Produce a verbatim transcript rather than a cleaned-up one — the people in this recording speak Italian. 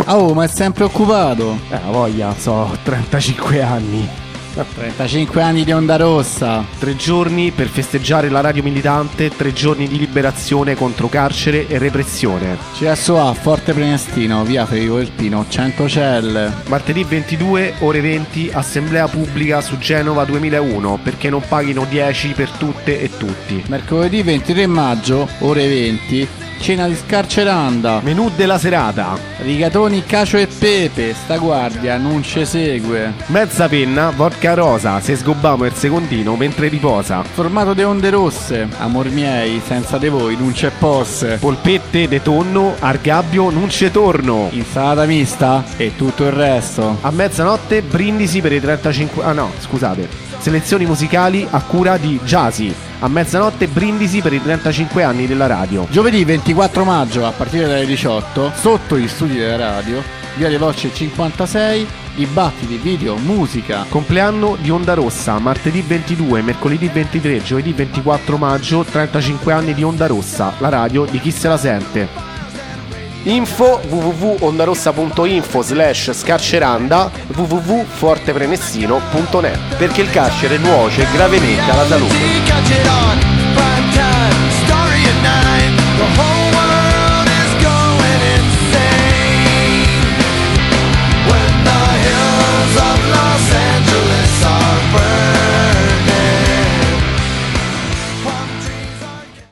Oh, ma è sempre occupato. Eh, voglia, so, trentacinque anni. trentacinque anni di Onda Rossa. Tre giorni per festeggiare la radio militante, tre giorni di liberazione contro carcere e repressione. C S O A, Forte Prenestino, via Federico Irpino, cento celle. Martedì ventidue, ore venti, assemblea pubblica su Genova duemilauno, perché non paghino dieci per tutte e tutti. Mercoledì ventitré maggio, ore venti, cena di scarceranda. Menù della serata: Rigatoni, cacio e pepe, sta guardia non ci segue. mezza penna, vodka rosa, se sgobbamo il secondino mentre riposa. Formato de onde rosse, amor miei, senza di voi non c'è posse. Polpette de tonno, argabbio non ce torno. Insalata mista e tutto il resto. A mezzanotte brindisi per i trentacinque... Ah no, scusate. Selezioni musicali a cura di Jasi. A mezzanotte brindisi per i trentacinque anni della radio. Giovedì ventiquattro maggio a partire dalle diciotto, sotto gli studi della radio, via Le Voci cinquantasei, dibattiti, video, musica. Compleanno di Onda Rossa, martedì ventidue, mercoledì ventitré, giovedì ventiquattro maggio, trentacinque anni di Onda Rossa, la radio di chi se la sente. Info w w w punto ondarossa punto info slash scarceranda, w w w punto forteprenestino punto net, perché il carcere nuoce gravemente alla salute.